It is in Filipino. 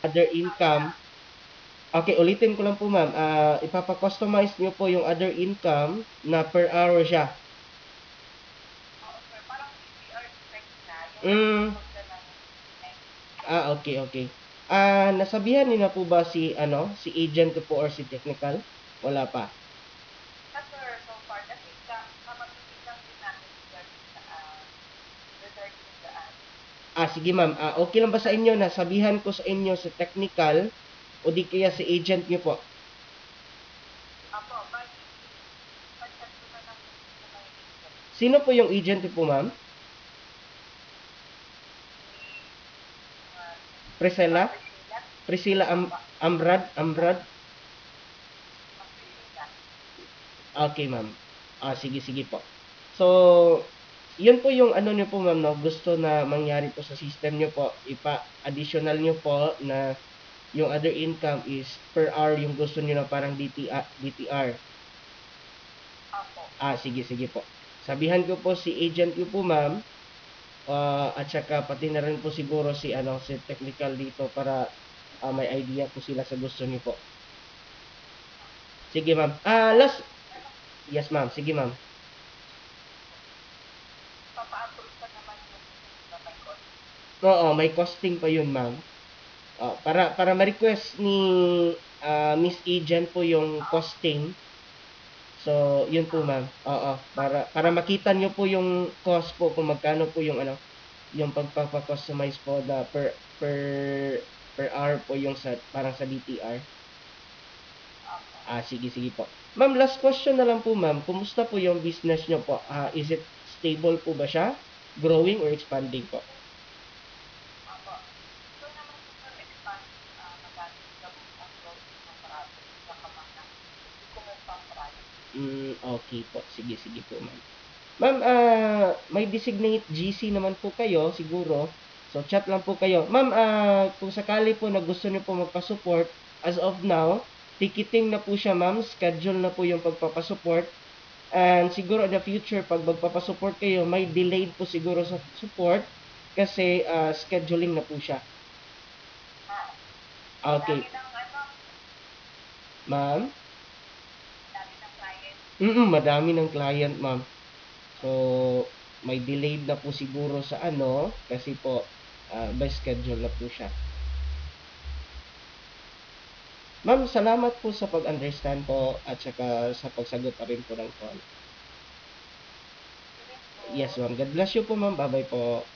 other income. Okay, ulitin ko lang po ma'am. Ipapa-customize niyo po yung other income na per hour siya. Hmm. Okay, okay. Nasabihan niyo na po ba si ano, si agent ko po or si technical? Wala pa. Sige ma'am. Okay lang ba sa inyo na sabihan ko sa inyo si technical o di kaya si agent niyo po? Sino po yung agent niyo po ma'am? Priscilla? Priscilla Ambrad? Ambrad? Okay ma'am. Sige, sige po. So, yun po yung ano niyo po ma'am, no? Gusto na mangyari po sa system niyo po. Additional niyo po na yung other income is per hour yung gusto niyo na parang DTR. Sige, sige po. Sabihan ko po si agent ko po ma'am. At saka pati na rin po siguro si ano si technical dito para may idea po sila sa gusto niyo po. Sige ma'am. Last. Yes ma'am. Sige ma'am. Oo, may costing pa yun ma'am. Para ma-request ni Miss Agent po yung costing. So, yun po ma'am. Oo, para makita nyo po yung cost po kung magkano po yung ano, yung pagpapa-customize po na per per hour po yung sa parang sa DTR. Sige, sige po. Ma'am, last question na lang po ma'am. Kumusta po yung business nyo po? Is it stable po ba siya? Growing or expanding po? Okay po. Sige, sige po ma'am. Ma'am, may designate GC naman po kayo siguro. So, chat lang po kayo. Ma'am, kung sakali po na gusto niyo po magpa-support, as of now, ticketing na po siya ma'am. Schedule na po yung pagpapasupport. And siguro in the future, pag magpapasupport kayo, may delayed po siguro sa support kasi scheduling na po siya. Okay. Ma'am? Madami ng client ma'am. So, may delayed na po siguro sa ano kasi po by schedule na po siya. Ma'am, salamat po sa pag-understand po at saka sa pagsagot pa rin po ng call. Yes, ma'am. God bless you po, ma'am. Bye-bye po.